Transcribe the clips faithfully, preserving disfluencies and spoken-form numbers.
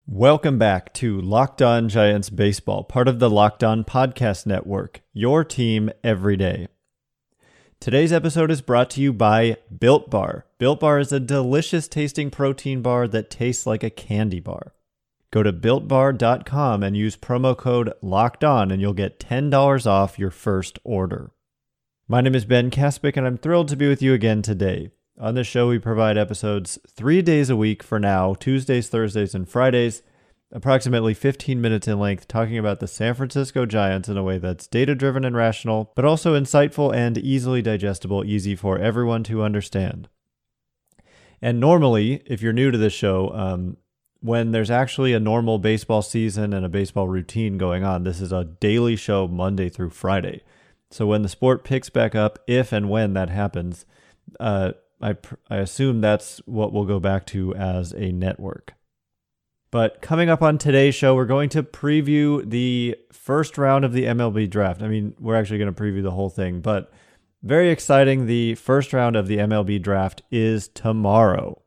Welcome back to Locked On Giants Baseball, part of the Locked On Podcast Network, your team every day. Today's episode is brought to you by Built Bar. Built Bar is a delicious tasting protein bar that tastes like a candy bar. Go to built bar dot com and use promo code LOCKEDON and you'll get ten dollars off your first order. My name is Ben Kaspick and I'm thrilled to be with you again today. On this show, we provide episodes three days a week for now, Tuesdays, Thursdays, and Fridays, approximately fifteen minutes in length, talking about the San Francisco Giants in a way that's data-driven and rational, but also insightful and easily digestible, easy for everyone to understand. And normally, if you're new to this show, um, when there's actually a normal baseball season and a baseball routine going on, this is a daily show Monday through Friday. So when the sport picks back up, if and when that happens, uh, I, pr- I assume that's what we'll go back to as a network. But coming up on today's show, we're going to preview the first round of the M L B draft. I mean, we're actually going to preview the whole thing, but very exciting. The first round of the M L B draft is tomorrow.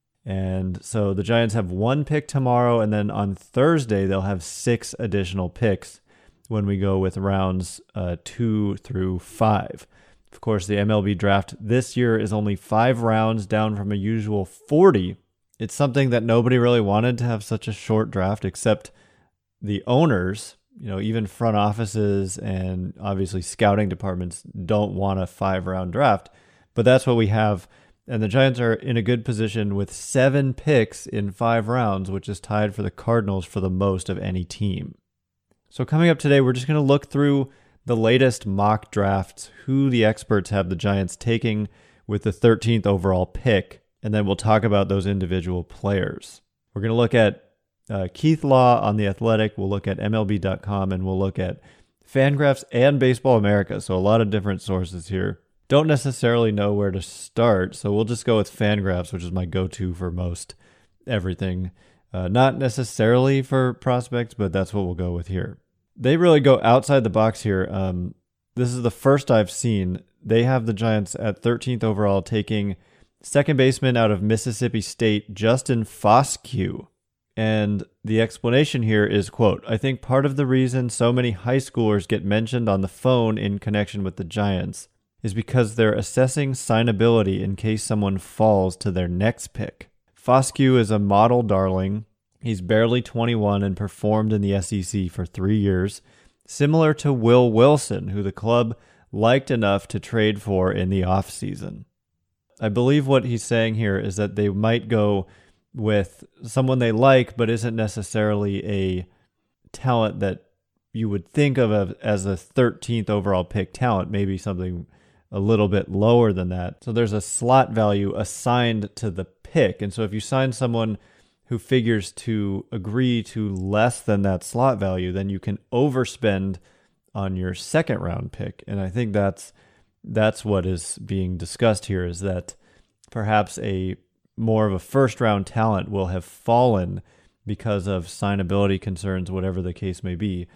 And so the Giants have one pick tomorrow, and then on Thursday, they'll have six additional picks when we go with rounds uh, two through five. Of course, the M L B draft this year is only five rounds, down from a usual forty. It's something that nobody really wanted to have such a short draft, except the owners. You know, even front offices and obviously scouting departments don't want a five-round draft, but that's what we have. And the Giants are in a good position with seven picks in five rounds, which is tied for the Cardinals for the most of any team. So coming up today, we're just going to look through the latest mock drafts, who the experts have the Giants taking with the thirteenth overall pick, and then we'll talk about those individual players. We're going to look at uh, Keith Law on The Athletic, we'll look at M L B dot com, and we'll look at Fangraphs and Baseball America, so a lot of different sources here. Don't necessarily know where to start, so we'll just go with Fangraphs, which is my go-to for most everything. Uh, not necessarily for prospects, but that's what we'll go with here. They really go outside the box here. Um, this is the first I've seen. They have the Giants at thirteenth overall taking second baseman out of Mississippi State, Justin Foscue. And the explanation here is, quote, I think part of the reason so many high schoolers get mentioned on the phone in connection with the Giants is because they're assessing signability in case someone falls to their next pick. Foscue is a model darling. He's barely twenty-one and performed in the S E C for three years, similar to Will Wilson, who the club liked enough to trade for in the offseason. I believe what he's saying here is that they might go with someone they like, but isn't necessarily a talent that you would think of as a thirteenth overall pick talent, maybe something a little bit lower than that. So there's a slot value assigned to the pick. And so if you sign someone who figures to agree to less than that slot value, then you can overspend on your second round pick. And I think that's that's what is being discussed here, is that perhaps a more of a first round talent will have fallen because of signability concerns, whatever the case may be,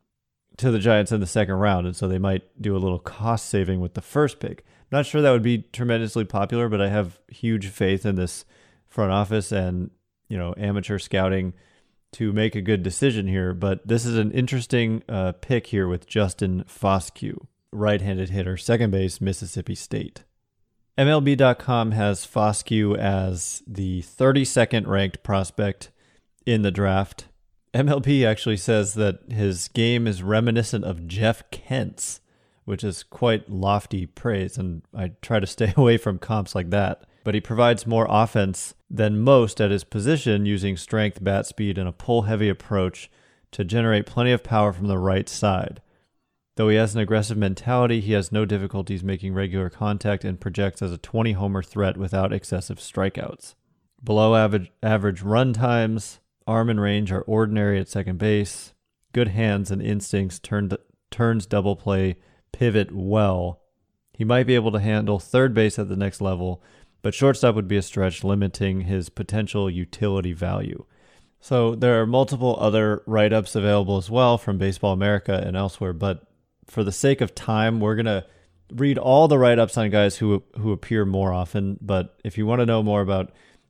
to the Giants in the second round. And so they might do a little cost saving with the first pick. I'm not sure that would be tremendously popular, but I have huge faith in this front office and, you know, amateur scouting to make a good decision here. But this is an interesting uh, pick here with Justin Foscue, right-handed hitter, second base, Mississippi State. M L B dot com has Foscue as the thirty-second ranked prospect in the draft. M L B actually says that his game is reminiscent of Jeff Kent's, which is quite lofty praise, and I try to stay away from comps like that. But he provides more offense than most at his position, using strength, bat speed, and a pull-heavy approach to generate plenty of power from the right side. Though he has an aggressive mentality, he has no difficulties making regular contact and projects as a twenty-homer threat without excessive strikeouts. Below average, average run times, arm and range are ordinary at second base. Good hands and instincts, turned, turns double play, pivot well. He might be able to handle third base at the next level, but shortstop would be a stretch, limiting his potential utility value. So there are multiple other write-ups available as well from Baseball America and elsewhere, but for the sake of time, we're going to read all the write-ups on guys who who appear more often. But if you want to know more about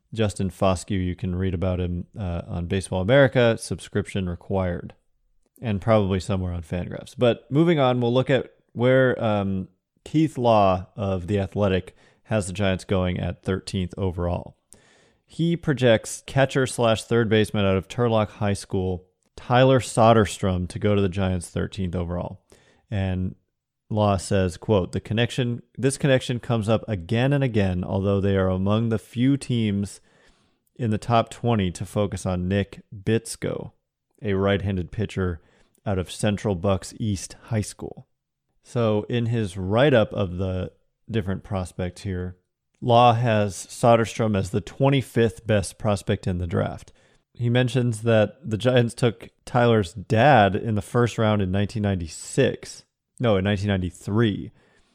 Justin Foscue, you can read about him uh, on Baseball America, subscription required, and probably somewhere on Fangraphs. But moving on, we'll look at where um, Keith Law of The Athletic has the Giants going at thirteenth overall. He projects catcher slash third baseman out of Turlock High School, Tyler Soderstrom, to go to the Giants thirteenth overall. And Law says, quote, the connection, this connection comes up again and again, although they are among the few teams in the top twenty to focus on Nick Bitsko, a right-handed pitcher out of Central Bucks East High School. So in his write-up of the different prospects here, Law has Soderstrom as the twenty-fifth best prospect in the draft. He mentions that the Giants took Tyler's dad in the first round in nineteen ninety-six. No, in nineteen ninety-three.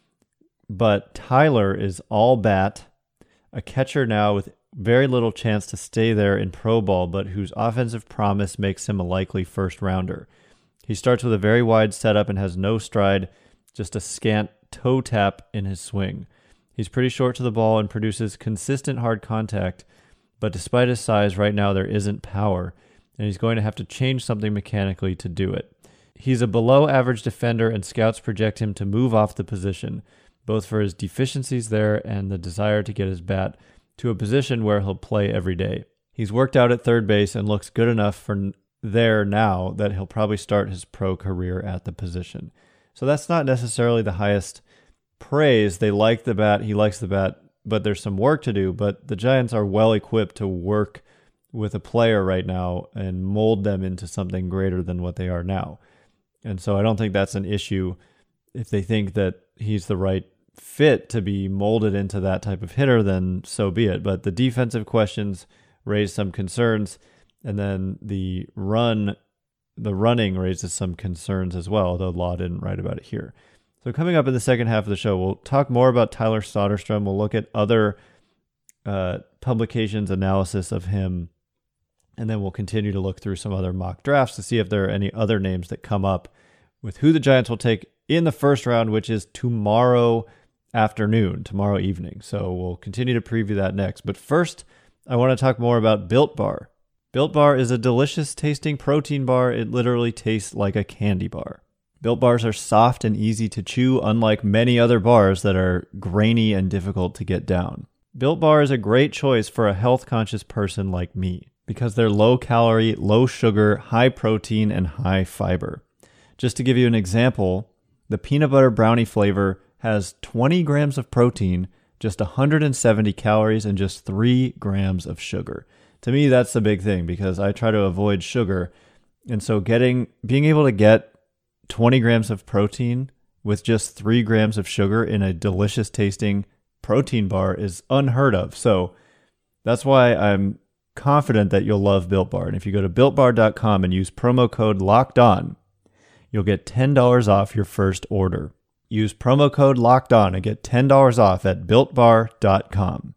But Tyler is all bat, a catcher now with very little chance to stay there in pro ball, but whose offensive promise makes him a likely first rounder. He starts with a very wide setup and has no stride, just a scant toe tap in his swing. He's pretty short to the ball and produces consistent hard contact, but despite his size, right now there isn't power, and he's going to have to change something mechanically to do it. He's a below-average defender, and scouts project him to move off the position, both for his deficiencies there and the desire to get his bat to a position where he'll play every day. He's worked out at third base and looks good enough for there now that he'll probably start his pro career at the position. So that's not necessarily the highest praise. They like the bat, he likes the bat, but there's some work to do. But the Giants are well equipped to work with a player right now and mold them into something greater than what they are now. And so I don't think that's an issue if they think that he's the right fit to be molded into that type of hitter, then so be it. But the defensive questions raise some concerns, and then the run, the running raises some concerns as well, although Law didn't write about it here. So coming up in the second half of the show, we'll talk more about Tyler Soderstrom. We'll look at other uh, publications' analysis of him, and then we'll continue to look through some other mock drafts to see if there are any other names that come up with who the Giants will take in the first round, which is tomorrow afternoon, tomorrow evening. So we'll continue to preview that next. But first, I want to talk more about Built Bar. Built Bar is a delicious tasting protein bar. It literally tastes like a candy bar. Built Bars are soft and easy to chew, unlike many other bars that are grainy and difficult to get down. Built Bar is a great choice for a health-conscious person like me, because they're low calorie, low sugar, high protein, and high fiber. Just to give you an example, the peanut butter brownie flavor has twenty grams of protein, just one hundred seventy calories, and just three grams of sugar. To me, that's the big thing, because I try to avoid sugar. And so getting, being able to get twenty grams of protein with just three grams of sugar in a delicious tasting protein bar is unheard of. So that's why I'm confident that you'll love Built Bar. And if you go to built bar dot com and use promo code LOCKEDON, you'll get ten dollars off your first order. Use promo code LOCKEDON and get ten dollars off at built bar dot com.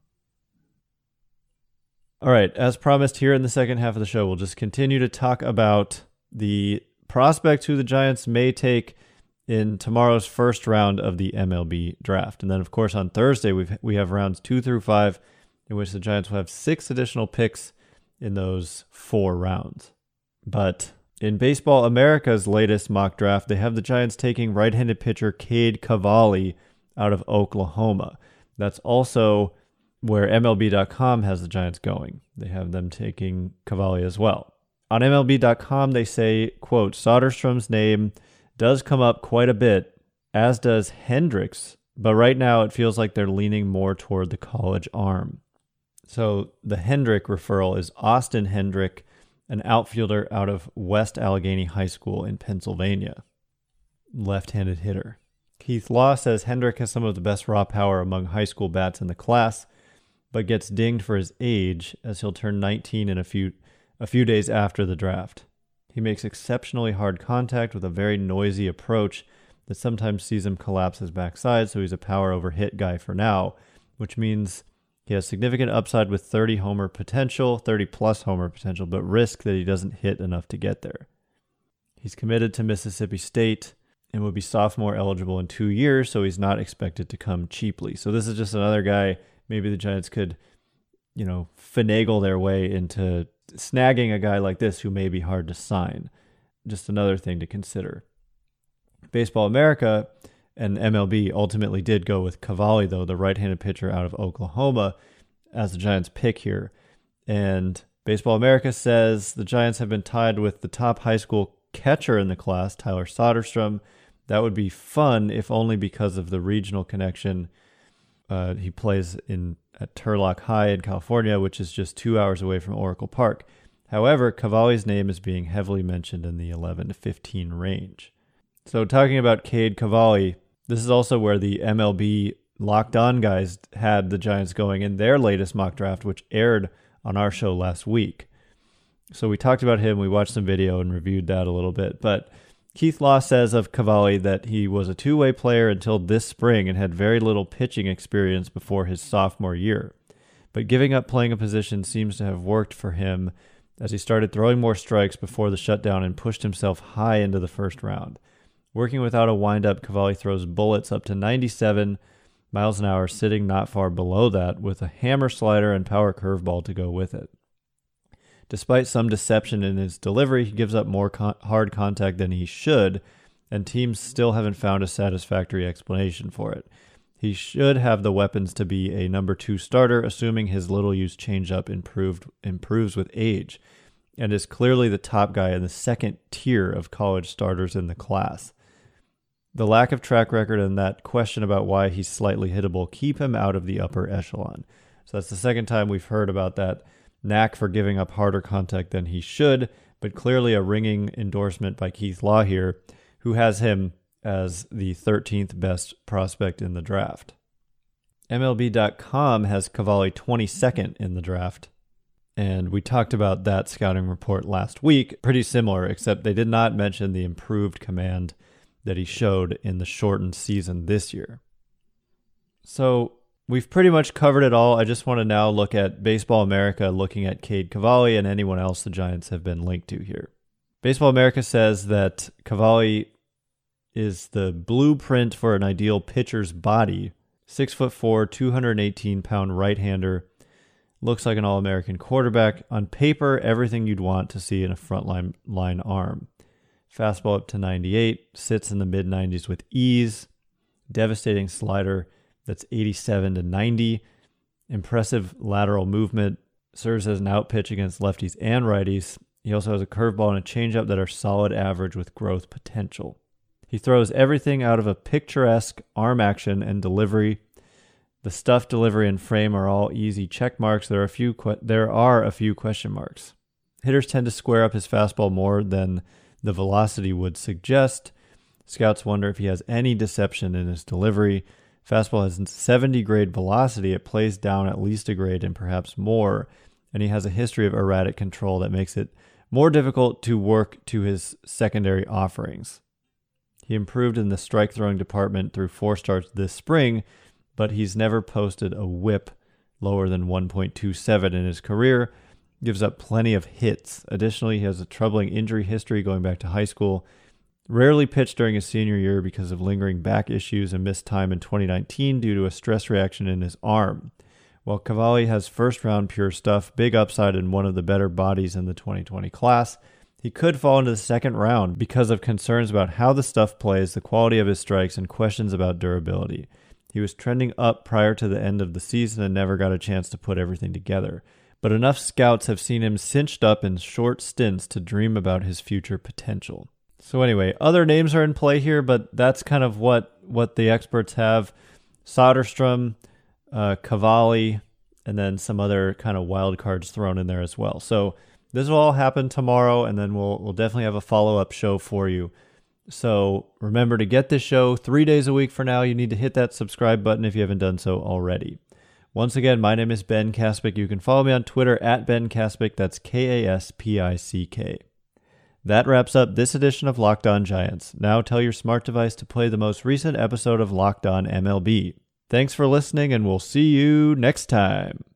All right, as promised here in the second half of the show, we'll just continue to talk about the prospects who the Giants may take in tomorrow's first round of the M L B draft. And then, of course, on Thursday, we've, we have rounds two through five, in which the Giants will have six additional picks in those four rounds. But in Baseball America's latest mock draft, they have the Giants taking right-handed pitcher Cade Cavalli out of Oklahoma. That's also where M L B dot com has the Giants going. They have them taking Cavalli as well. On M L B dot com, they say, quote, Soderstrom's name does come up quite a bit, as does Hendricks, but right now it feels like they're leaning more toward the college arm. So the Hendrick referral is Austin Hendrick, an outfielder out of West Allegheny High School in Pennsylvania. Left-handed hitter. Keith Law says Hendrick has some of the best raw power among high school bats in the class, but gets dinged for his age as he'll turn nineteen in a few a few days after the draft. He makes exceptionally hard contact with a very noisy approach that sometimes sees him collapse his backside, so he's a power over hit guy for now, which means he has significant upside with thirty homer potential, thirty plus homer potential, but risk that he doesn't hit enough to get there. He's committed to Mississippi State and will be sophomore eligible in two years, so he's not expected to come cheaply. So this is just another guy maybe the Giants could you know, finagle their way into snagging a guy like this who may be hard to sign. Just another thing to consider. Baseball America and M L B ultimately did go with Cavalli, though, the right-handed pitcher out of Oklahoma, as the Giants' pick here. And Baseball America says the Giants have been tied with the top high school catcher in the class, Tyler Soderstrom. That would be fun, if only because of the regional connection. Uh, he plays in at Turlock High in California, which is just two hours away from Oracle Park. However, Cavalli's name is being heavily mentioned in the eleven to fifteen range. So talking about Cade Cavalli, this is also where the M L B Locked On guys had the Giants going in their latest mock draft, which aired on our show last week. So we talked about him, we watched some video and reviewed that a little bit. But Keith Law says of Cavalli that he was a two-way player until this spring and had very little pitching experience before his sophomore year. But giving up playing a position seems to have worked for him as he started throwing more strikes before the shutdown and pushed himself high into the first round. Working without a windup, Cavalli throws bullets up to ninety-seven miles an hour, sitting not far below that, with a hammer slider and power curveball to go with it. Despite some deception in his delivery, he gives up more con- hard contact than he should, and teams still haven't found a satisfactory explanation for it. He should have the weapons to be a number two starter, assuming his little-used changeup improved improves with age, and is clearly the top guy in the second tier of college starters in the class. The lack of track record and that question about why he's slightly hittable keep him out of the upper echelon. So that's the second time we've heard about that knack for giving up harder contact than he should, but clearly a ringing endorsement by Keith Law here, who has him as the thirteenth best prospect in the draft. M L B dot com has Cavalli twenty-second in the draft, and we talked about that scouting report last week. Pretty similar, except they did not mention the improved command that he showed in the shortened season this year. So we've pretty much covered it all. I just want to now look at Baseball America, looking at Cade Cavalli and anyone else the Giants have been linked to here. Baseball America says that Cavalli is the blueprint for an ideal pitcher's body. Six foot four, two hundred eighteen pound right-hander. Looks like an All-American quarterback. On paper, everything you'd want to see in a frontline line arm. Fastball up to ninety-eight, sits in the mid nineties with ease. Devastating slider that's eighty-seven to ninety. Impressive lateral movement. Serves as an out pitch against lefties and righties. He also has a curveball and a changeup that are solid average with growth potential. He throws everything out of a picturesque arm action and delivery. The stuff, delivery, and frame are all easy check marks. There are a few que- there are a few question marks. Hitters tend to square up his fastball more than the velocity would suggest. Scouts wonder if he has any deception in his delivery. Fastball has seventy grade velocity. It plays down at least a grade and perhaps more, and he has a history of erratic control that makes it more difficult to work to his secondary offerings. He improved in the strike throwing department through four starts this spring, but he's never posted a whip lower than one point two seven in his career. Gives up plenty of hits. Additionally, he has a troubling injury history going back to high school. Rarely pitched during his senior year because of lingering back issues and missed time in twenty nineteen due to a stress reaction in his arm. While Cavalli has first-round pure stuff, big upside and one of the better bodies in the twenty twenty class, he could fall into the second round because of concerns about how the stuff plays, the quality of his strikes, and questions about durability. He was trending up prior to the end of the season and never got a chance to put everything together. But enough scouts have seen him cinched up in short stints to dream about his future potential. So anyway, other names are in play here, but that's kind of what, what the experts have. Soderstrom, uh, Cavalli, and then some other kind of wild cards thrown in there as well. So this will all happen tomorrow, and then we'll we'll definitely have a follow-up show for you. So remember to get this show three days a week for now. You need to hit that subscribe button if you haven't done so already. Once again, my name is Ben Kaspick. You can follow me on Twitter at Ben Kaspick. That's K A S P I C K. That wraps up this edition of Locked On Giants. Now tell your smart device to play the most recent episode of Locked On M L B. Thanks for listening, and we'll see you next time.